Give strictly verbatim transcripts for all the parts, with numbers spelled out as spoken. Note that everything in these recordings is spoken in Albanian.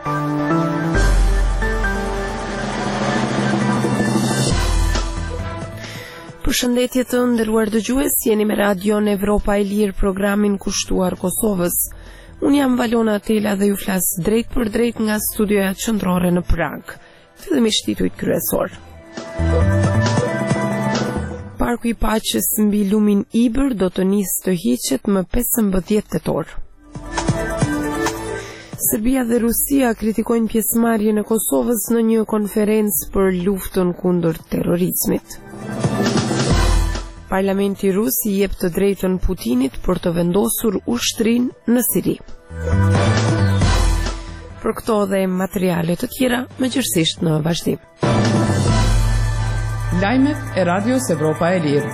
Përshëndetje të nderuar dëgjues, jeni me Radion Evropa e Lirë, programin kushtuar Kosovës. Unë jam Valona Tela dhe ju flas drejt për drejt nga studioja qendrore në Prag. Fillimisht titujt kryesor. Parku i Paqes mbi lumin Ibër do të nisë të hiqet më pesëmbëdhjetë tetor. Serbia dhe Rusia kritikojnë pjesëmarrjen e Kosovës në një konferencë për luftën kundër terrorizmit. Parlamenti rus i jep të drejtën Putinit për të vendosur ushtrinë në Siri. Për këto dhe materiale të tjera, mëngjesisht në vazhdim. Lajmet e Radios Evropa e Lirë.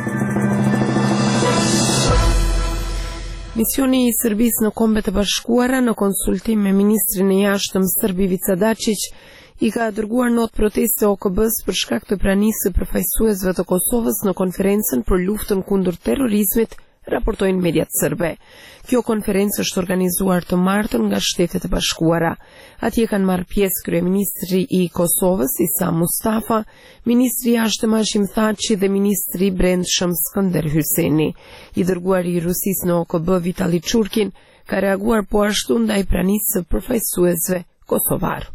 Misioni i Serbisë në Kombet e Bashkuara në konsultim me ministrin e jashtëm serb Ivica Dačić i ka dërguar not proteste O K B-s për shkak të pranisë së përfaqësuesve të Kosovës në konferencën për luftën kundër terrorizmit, raportojnë mediat serbe. Kjo konferencë është organizuar të martën nga Shtetet e Bashkuara. Atje kanë marrë pjesë kryeministri i Kosovës Isa Mustafa, ministri i jashtëm Hashim Thaçi dhe ministri i brendshëm Skënder Hyrseni. I dërguari i Rusisë në O K B Vitali Çurkin ka reaguar po ashtu ndaj pranisë së përfaqësuesve kosovar.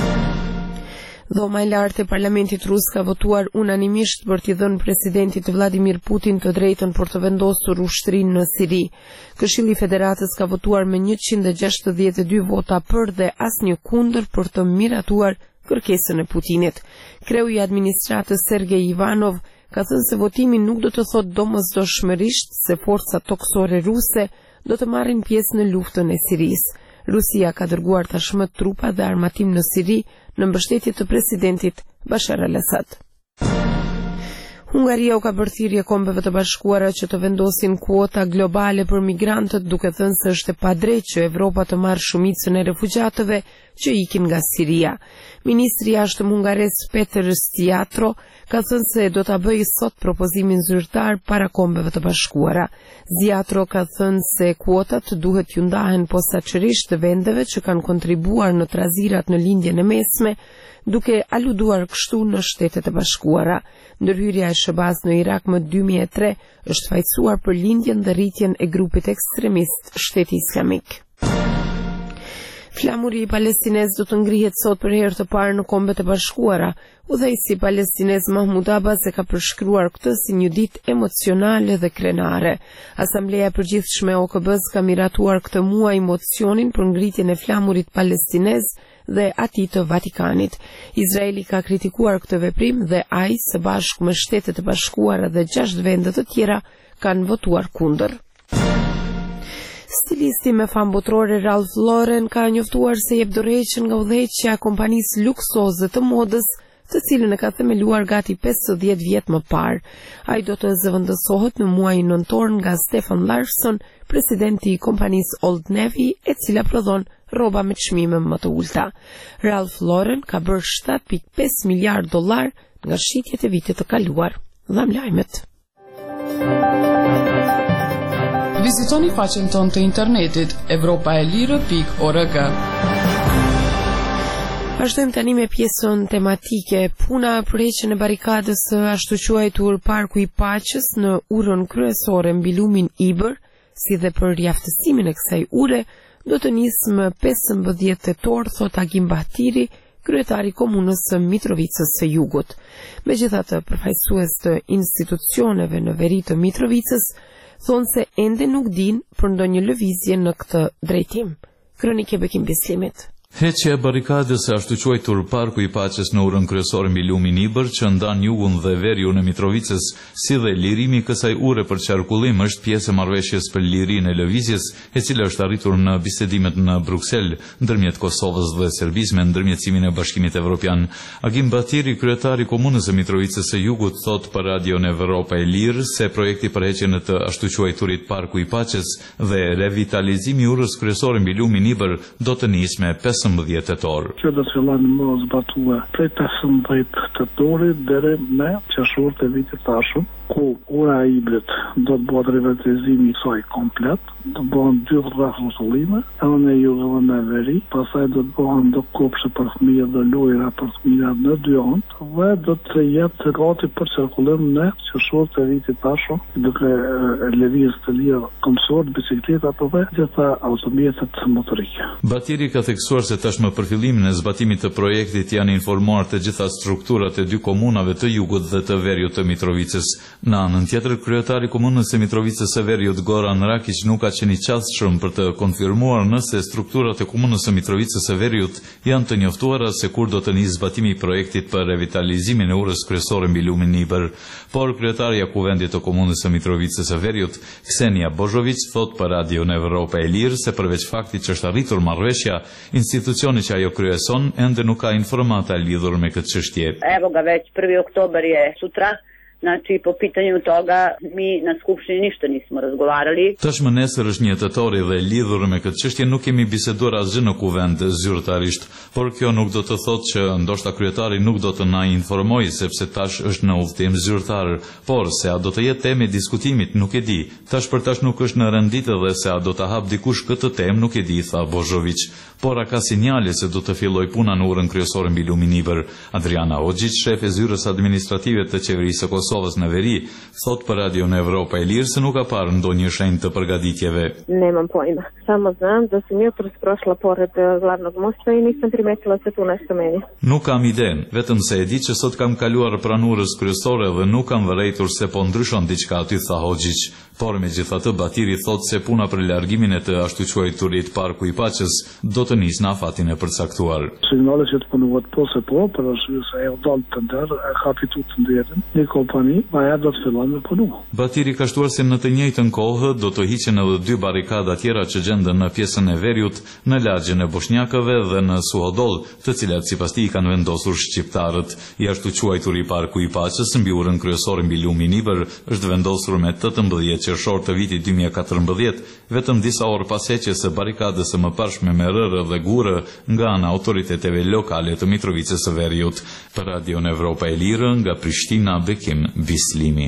Dhoma e lartë e Parlamentit rus ka votuar unanimisht për t'i dhënë presidentit Vladimir Putin të drejtën për të vendosur ushtrinë në Siri. Këshilli i Federatës ka votuar me njëqind e gjashtëdhjetë e dy vota për dhe asnjë kundër për të miratuar kërkesën e Putinit. Kreu i administratës Sergej Ivanov ka thënë se votimi nuk do të thotë domosdoshmërisht se forcat toksore ruse do të marrin pjesë në luftën e Sirisë. Rusia ka dërguar tashmë trupa dhe armatim në Siri në mbështetje të presidentit Bashar al-Assad. Hungaria u ka bërë thirrje Kombeve të Bashkuara që të vendosin kuota globale për migrantët, duke thënë se është e padrejtë që Evropa të marrë shumicën e refugjatëve që ikin nga Siria. Ministri i jashtëm hungares Peter Stiatro ka thënë se do ta bëjë sot propozimin zyrtar para Kombeve të Bashkuara. Stiatro ka thënë se kuotat duhet t'u ndahen posaçërisht vendeve që kanë kontribuar në trazirat në lindjen e mesme, duke aluduar kështu në Shtetet e Bashkuara. Ndërhyrja e Shëbaz në Irak më dy mijë e tre është fajsuar për lindjen dhe rritjen e grupit ekstremist Shteti Islamik. Flamuri i Palestinez do të ngrihet sot për herë të parë në Kombet e Bashkuara. Udhëheqësi palestinez Mahmud Abbas e ka përshkruar këtë si një ditë emocionale dhe krenare. Asambleja e Përgjithshme e O K B-s ka miratuar këtë muaj mocionin për ngritjen e flamurit palestinez dhe atij të Vatikanit. Izraeli ka kritikuar këtë veprim dhe ai së bashku me Shtetet e Bashkuara dhe gjashtë vende të tjera kanë votuar kundër. Stilisti me famë botërore Ralph Lauren ka njoftuar se jep dorëheqjen nga udhëheqja e kompanisë luksoze të modës, të cilën e ka themeluar gati pesëdhjetë vjet më parë. Ai do të zëvendësohet në muajin nëntor nga Stefan Larsson, presidenti i kompanisë Old Navy, e cila prodhon rroba me çmime më të ulta. Ralph Lauren ka bërë shtatë pikë pesë miliardë dollar nga shitjet e vitit të kaluar. Dham lajmet. Vizitoni faqen tonë të internetit evropa e lirë pikë org. Vazhdojmë tani me pjesën tematike. Puna për heqjen e barikadës së ashtu quajtur Parku i Paqes në urën kryesore mbi lumin Ibër, si dhe për riaftësimin e kësaj ure, do të nisë më pesëmbëdhjetë tetor, thot Agim Bahtiri, kryetari komunës së Mitrovicës së Jugut. Megjithatë, përfaqësues të institucioneve në veri të Mitrovicës thonë se ende nuk din për ndonjë lëvizje në këtë drejtim. Kronikë e Bekim Bislimit. Heqja e barikadës së ashtu quajtur Parku i Paqes në urën kryesore mbi lumin Ibër që ndan jugun dhe veriun e Mitrovicës, si dhe lirimi i kësaj ure për qarkullim është pjesë e marrëveshjes për lirinë e lëvizjes, e cila është arritur në bisedimet në Bruksel ndërmjet Kosovës dhe Serbisë me ndërmjetësimin e Bashkimit Evropian. Agim Bahtiri, kryetari i komunës së Mitrovicës së Jugut, thot për Radion Evropa e Lirë se projekti për heqjen e të ashtu quajturit Parku i Paqes dhe revitalizimi i urës kryesore mbi lumin Ibër do të nisë me pesëmbëdhjetë tetor. Kjo do të fillon më zbatue prej pesëmbëdhjetë tetorit deri në qershor të vitit tashëm, ku ura e hibrit do të bëhet privatizimi i saj komplet, do të bëhen dy rreth rrotullime, edhe në jug edhe në veri, pastaj do të bëhen do kopshte për fëmijët dhe lojra për fëmijët në dy anë, dhe do të jetë gati për qarkullim në qershor të vitit tashëm, duke lëvizje të lira komsor, bicikleta apo dhe gjitha automjetet motorike. Batiri ka theksuar se tashmë për fillimin e zbatimit të projektit janë informuar të gjitha strukturat e dy komunave të jugut dhe të veriut të Mitrovicës. Në anën tjetër, kryetari i komunës së Mitrovicës së Veriut Goran Rakić nuk ka qenë i qashtshëm për të konfirmuar nëse strukturat e komunës së Mitrovicës së Veriut janë të njoftuara se kur do të nisë zbatimi i projektit për revitalizimin e urës kryesore mbi lumin Niber. Por kryetaria e kuvendit të komunës së Mitrovicës së Veriut, Ksenia Bozhović, thot për Radio në Evropa e Lirë se përveç faktit që është arritur marrëveshja, institucioni që ajo kryeson ende nuk ka informata lidhur me këtë çështje. Evo ga već prvi oktobar je sutra. Znači, po pitanju toga, mi na skupštini ništa nismo razgovarali. Tashmë nesër është një tetori dhe lidhur me këtë çështje nuk kemi biseduar asgjë në kuvend zyrtarisht, por kjo nuk do të thotë që ndoshta kryetari nuk do të na informojë sepse tash është në udhëtim zyrtar, por se a do të jetë temë diskutimit nuk e di. Tash për tash nuk është në renditë dhe se a do ta hap dikush këtë temë nuk e di, tha Bozhović. Por a ka sinjale se do të filloj puna në urën kryesore mbi lumin Niber. Adriana Hoxhić, shef e zyrës administrative të qeverisë së Kosovës në veri, thot për Radio në Evropa e Lirë se nuk ka parë ndonjë shenjë të përgatitjeve. Nemam pojma. Samo znam da sam jutros prošla pored glavnog mosta i nisam primetila se tu nešto meni. Nuk kam iden, vetëm se e di që sot kam kaluar pranë urës kryesore dhe nuk kam vërejtur se po ndryshon diçka aty, tha Hoxhić. Por megjithatë Batiri thot se puna për largimin e të ashtu quajturit Parku i Paqës do të nisë në afatin e përcaktuar. Signale që të punuat po se po, për arsye se ajo dal të ndër, e ka fitu të ndërën, një kompani, ajo do të fillon me punu. Batiri ka shtuar se në të njëjtën kohë do të hiqen edhe dy barikada tjera që gjenden në pjesën e Veriut, në lagjen e Boshnjakëve dhe në Suhodol, të cilat sipas tij kanë vendosur shqiptarët. I ashtu quajturi Parku i Paqës mbi urën kryesore mbi lumin Niber është vendosur me tetëmbëdhjetë qershor të vitit dy mijë e katërmbëdhjetë, vetëm disa orë pas heqjes së barikadës së mëparshme me rërë dhe gurë nga ana autoriteteve lokale të Mitrovicës së Veriut. Për Radio në Evropa e Lirë, nga Prishtina, Bekim Bislimi.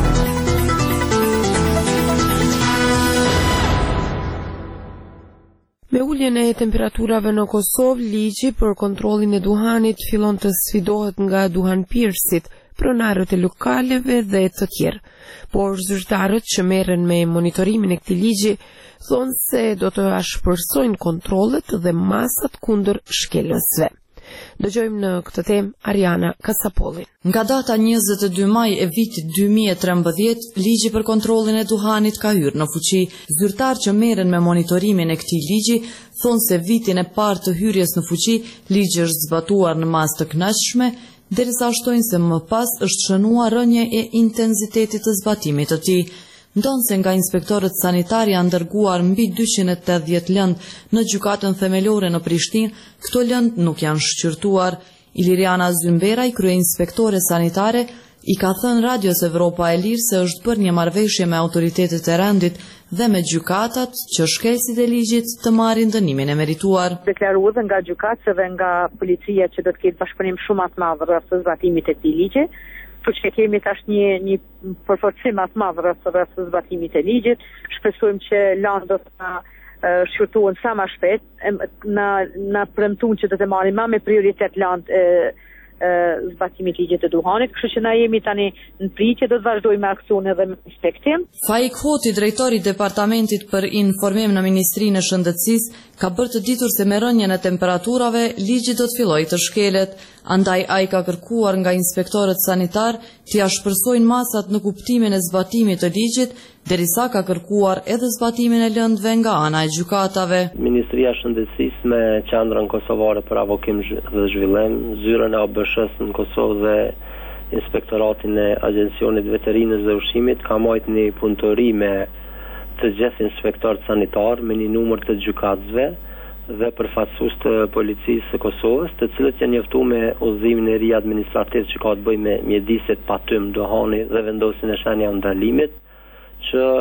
Me uljen e temperaturave në Kosovë, ligji për kontrollin e duhanit fillon të sfidohet nga duhanpirësit, pronarët e lokaleve dhe të tjerë. Por zyrtarët që merren me monitorimin e këtij ligji thonë se do të ashpërsojnë kontrollet dhe masat kundër shkelësve. Dëgjojmë në këtë temë Ariana Kasapollin. Nga data njëzet e dy maj e vitit dy mijë e trembëdhjetë, ligji për kontrollin e duhanit ka hyrë në fuqi. Zyrtar që merren me monitorimin e këtij ligji thonë se vitin e parë të hyrjes në fuqi, ligji është zbatuar në masë të kënaqshme, derisa shtojnë se më pas është shënuar rënje e intensitetit të zbatimit të tij. Ndonë se nga inspektorët sanitari janë dërguar mbi dyqind e tetëdhjetë lëndë në gjykatën themelore në Prishtinë, këto lëndë nuk janë shqyrtuar. Iliriana Zymberaj, kryeinspektore sanitare, i ka thënë Radios Evropa e Lirë se është bërë një marrëveshje me autoritetet e rendit dhe me gjykatat që shkelësit e ligjit të marrin dënimin e merituar. Deklaruar nga gjykatës dhe nga policia që do të ketë bashkëpunim shumë të madh rreth zbatimit të këtij ligji, për që kemi tash një një përforcim të madh rreth rreth zbatimit të ligjit. Shpresojmë që lëndët do të shqyrtohen sa më shpejt, na na premtuan që do të marrim më me prioritet lëndë zbatimit ligjit të duhanit, kështu që na jemi tani në pritje, do të vazhdojmë me aksione dhe me inspektim. Faik Hoti, drejtori i departamentit për informim në Ministrinë e Shëndetësisë, ka bërë të ditur se me rënjen e temperaturave ligji do të fillojë të shkelet, andaj ai ka kërkuar nga inspektorët sanitar t'i ashpërsojnë masat në kuptimin e zbatimit të ligjit, derisa ka kërkuar edhe zbatimin e lëndëve nga ana e gjykatave. Ministria e Shëndetësisë me qendrën kosovare për avokim dhe zhvillim, zyrën e A B S-s në Kosovë dhe inspektoratin e Agjencionit Veterinës dhe Ushqimit ka marrë një punëtori me të gjithë inspektorët sanitar me një numër të gjykatësve dhe përfaqësues të policisë së Kosovës, të cilët janë njoftuar me udhëzimin e ri administrativ që ka të bëjë me mjediset patym duhani dhe vendosjen e shenjave ndalimit, që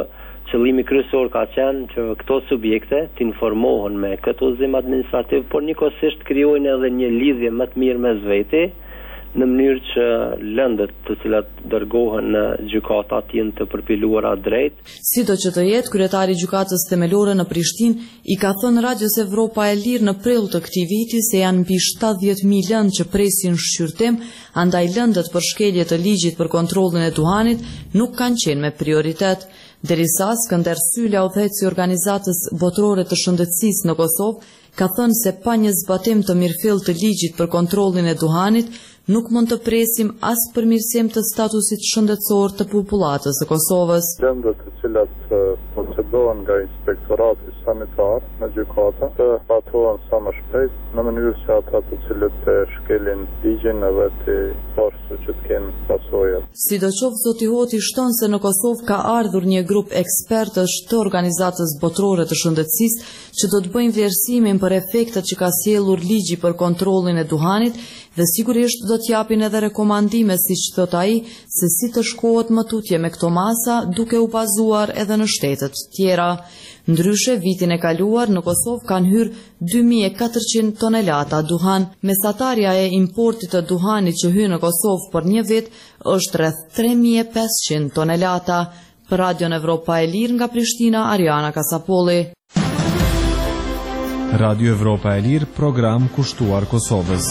Qëllimi kryesor ka qenë që këto subjekte të informohen me këtë udhëzim administrativ, por njëkohësisht krijojnë edhe një lidhje më të mirë mes veti, në mënyrë që lëndët të cilat dërgohen në gjykata të jenë të përpiluara drejt. Sido që të jetë, kryetari i gjykatës themelore në Prishtinë i ka thënë Radios Evropa e Lirë në prill të këtij viti se janë mbi shtatëdhjetë mijë lëndë që presin shqyrtim, andaj lëndët për shkelje të ligjit për kontrollin e duhanit nuk kanë qenë me prioritet. Derisa Skënder Sylla, udhëheqësi i organizatës botërore të shëndetësisë në Kosovë, ka thënë se pa një zbatim të mirëfillt të ligjit për kontrollin e duhanit, nuk mund të presim as përmirësim të statusit shëndetësor të popullatës së Kosovës. Lëndët të cilat procedohen nga inspektorati sanitar në gjykata të batohen sa më shpejt në mënyrë që ata të cilët të shkelin ligjin edhe të parsë që të kenë pasojë. Sidoqoftë, zoti Hoti shton se në Kosovë ka ardhur një grup ekspertësh të organizatës botërore të shëndetësisë që do të bëjnë vlerësimin për efektet që ka sjellur ligji për kontrollin e duhanit dhe sigurisht do të japin edhe rekomandime, siç thot ai, se si të shkohet më tutje me këto masa, duke u bazuar edhe në shtetet tjera. Ndryshe, vitin e kaluar në Kosovë kanë hyrë dy mijë e katërqind tonelata duhan. Mesatarja e importit të duhanit që hyn në Kosovë për një vit është rreth tre mijë e pesëqind tonelata. Për Radion Evropa e Lirë nga Prishtina, Ariana Kasapolli. Radio Evropa e Lirë, program kushtuar Kosovës.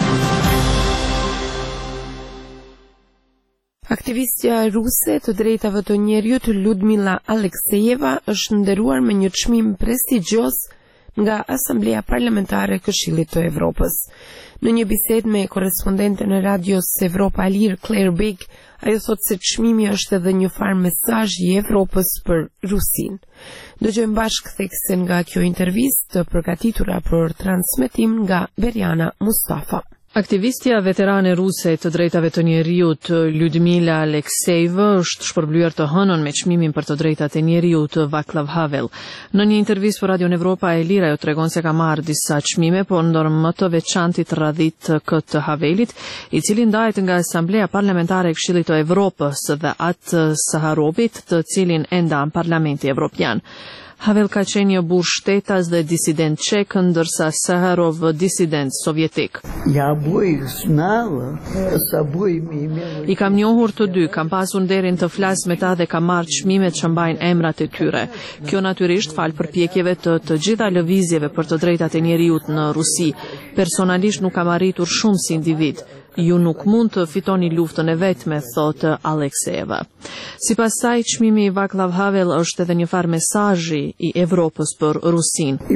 Aktivistja ruse të drejtave të njerëzit Ludmila Aleksejeva është nderuar me një çmim prestigjioz nga Asamblea Parlamentare e Këshillit të Evropës. Në një bisedë me korrespondenten e Radios Evropa e Lirë Claire Big, ajo thotë se çmimi është edhe një farë mesazh i Evropës për Rusinë. Dëgjojmë bashkë theksen nga kjo intervistë të përgatitura për transmetim nga Berjana Mustafa. Aktivistja veterane ruse të drejtave të njerëzit Ludmila Aleksejeva është shpërblyer të hënën me çmimin për të drejtat e njerëzit Václav Havel. Në një intervistë për Radio Evropa e Lirë ajo tregon se ka marrë disa çmime, por ndër më të veçantit radhit këtë Havelit, i cili ndahet nga Asamblea Parlamentare e Këshillit të Evropës dhe atë Saharovit, të cilin e ndan Parlamenti Evropian. Havel ka qenë një burr shtetas dhe disident çek, ndërsa Saharov disident sovjetik. I kam njohur të dy, kam pasur nderin të flas me ta dhe kam marrë çmimet që mbajnë emrat e tyre. Kjo natyrisht fal përpjekjeve të të gjitha lëvizjeve për të drejtat e njerëzit në Rusi. Personalisht nuk kam arritur shumë si individ. Ju nuk mund të fitoni luftën e vetme, thotë Aleksejeva. Sipas saj, çmimi i Václav Havel është edhe një farë mesazhi i Evropës për Rusinë.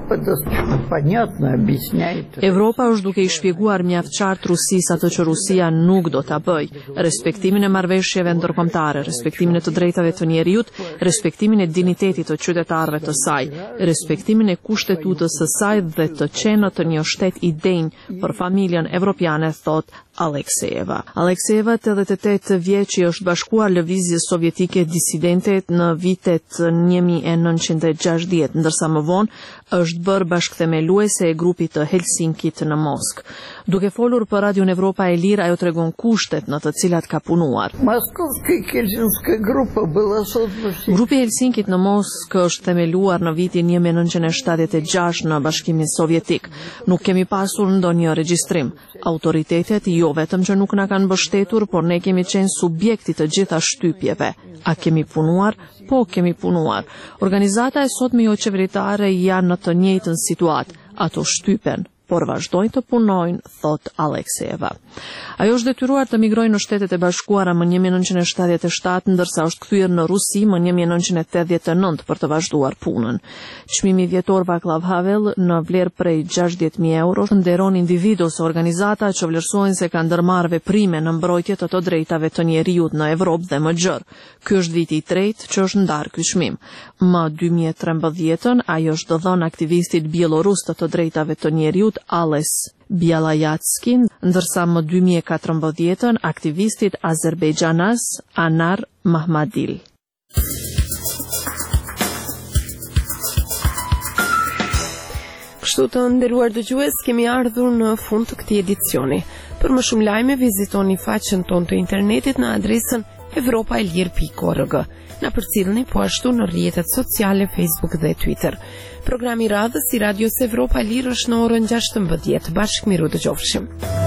Evropa është duke i shpjeguar mjaft qartë Rusisë atë që Rusia nuk do ta bëjë: respektimin e marrëveshjeve ndërkombëtare, respektimin e të drejtave të njerëzit, respektimin e dinjitetit të qytetarëve të saj, respektimin e kushtetutës së saj dhe të qenët të një shteti i denj për familjen evropiane, thotë Aleksejeva. Aleksejeva, tetëdhjetë e tetë vjeçi, është bashkuar lëvizjes sovjetike disidentet në vitet një mijë e nëntëqind e gjashtëdhjetë, ndërsa më vonë është bërë bashkëthemeluese e grupit të Helsinkit në Moskë. Duke folur për Radio Evropa e Lirë, ajo tregon kushtet në të cilat ka punuar. Grupi Helsinkit në Moskë është themeluar në vitin një mijë e nëntëqind e shtatëdhjetë e gjashtë në Bashkimin Sovjetik. Nuk kemi pasur ndonjë regjistrim. Autoritetet jo vetëm që nuk na kanë mbështetur, por ne kemi qenë subjekti të gjitha shtypjeve. A kemi punuar? Po, kemi punuar. Organizata e sotme jo qeveritare janë në të njëjtën situatë. Ato shtypen, por vazhdojnë të punojnë, thot Aleksejeva. Ajo është detyruar të migrojë në Shtetet e Bashkuara më një mijë e nëntëqind e shtatëdhjetë e shtatë, ndërsa është kthyer në Rusi më një mijë e nëntëqind e tetëdhjetë e nëntë për të vazhduar punën. Çmimi vjetor Václav Havel në vlerë prej gjashtëdhjetë mijë euro nderon individu ose organizata që vlerësojnë se kanë ndërmarrë veprime në mbrojtje të të drejtave të njerëzit në Evropë dhe më gjerë. Ky është viti i tretë që është ndarë ky çmim. Më dy mijë e trembëdhjetën ajo është dhënë aktivistit bielorus të të drejtave të njerëzit Ales Bialayatskin, ndërsa më dy mijë e katërmbëdhjetën aktivistit azerbejdxanas Anar Mahmadil. Kështu të nderuar dëgjues, kemi ardhur në fund të këtij edicioni. Për më shumë lajme vizitoni faqen tonë të internetit në adresën evropa e lirë pikë org. Na përcjellni po ashtu në rrjetet sociale Facebook dhe Twitter. Programi radhës i Radios Evropa e Lirë është në orën gjashtëmbëdhjetë. Bashkë miru dëgjofshim.